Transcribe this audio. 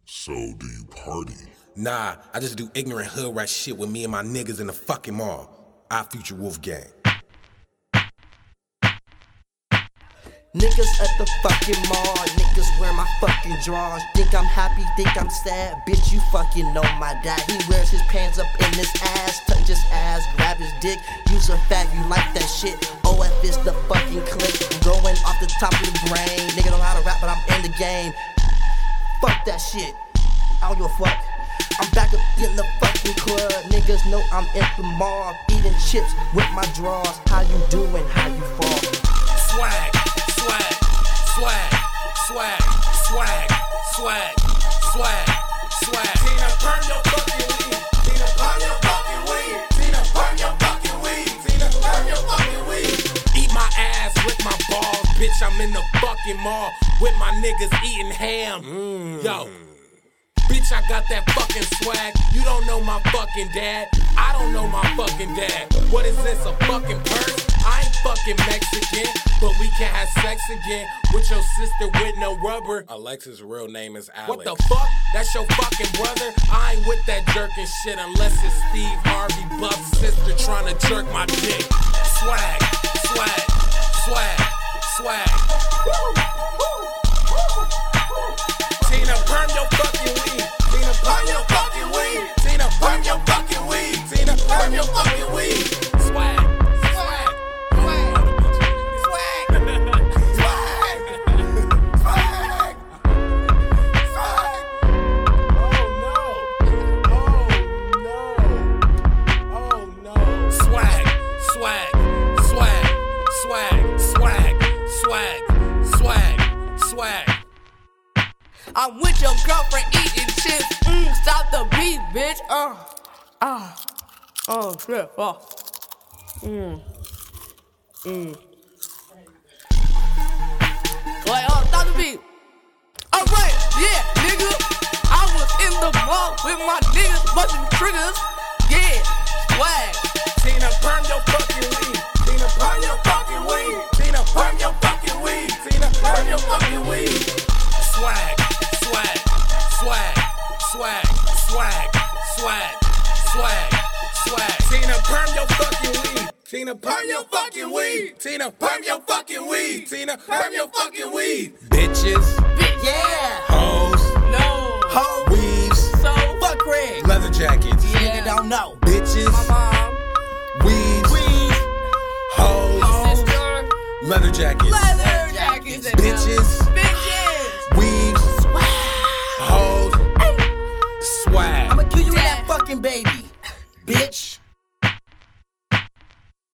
So, do you party? Nah, I just do ignorant hood rat shit with me and my niggas in the fucking mall. Our Future Wolf Gang. Niggas at the fucking mall, niggas wear my fucking drawers. Think I'm happy, think I'm sad, bitch, you fucking know my dad. He wears his pants up in his ass, touch his ass, grab his dick. Use a fag, you like that shit. OF is the fucking click, going off the top of the brain. Nigga don't know how to rap, but I'm in the game. Fuck that shit, I don't give a fuck. I'm back up in the fucking club. Niggas know I'm in the mall, eating chips with my drawers. How you doing, how you fall? Swag, swag, swag, swag, swag, swag, swag, swag. Tina, burn your fucking weed. Tina, burn your fucking weed. Tina, burn your fucking weed. Tina, burn your fucking weed. Eat my ass with my balls, bitch, I'm in the fucking mall with my niggas eating ham. Yo. Bitch, I got that fucking swag. You don't know my fucking dad. I don't know my fucking dad. What is this, a fucking purse? I ain't fucking Mexican, but we can have sex again with your sister with no rubber. Alexa's real name is Alex. What the fuck? That's your fucking brother? I ain't with that jerking shit unless it's Steve Harvey Buff's sister trying to jerk my dick. Swag, swag, swag, swag. Tina, burn your fucking weed. Tina, burn your fucking weed. Tina, burn your fucking weed. Tina, burn your fucking weed. Swag, swag, swag, swag, swag, swag, swag. Oh no, swag, swag, swag, swag, swag, swag, swag, swag. I'm with your girlfriend eating chips. Stop the beat, bitch. Oh shit. Wait, stop the beat. Alright, yeah, nigga. I was in the mall with my niggas busting triggers. Yeah, swag. Tina, burn your fucking weed. Tina, burn your fucking weed. Tina, burn your fucking weed. Tina, burn your fucking weed. Swag, swag, swag, swag, swag, swag, swag, swag. Tina, burn your fucking weed. Tina, burn your fucking weed. Tina, burn your fucking weed. Tina, burn your fucking weed. Bitches, Yeah. hoes, No. hoe, weaves, So, fuck Craig. leather jackets. Nigga don't know. Bitches, Mom. weaves, hoes, Sister. leather jackets. Leather jackets. and Bitches, Bitches. weaves, hoes, swag. I'ma kill you with that fucking baby.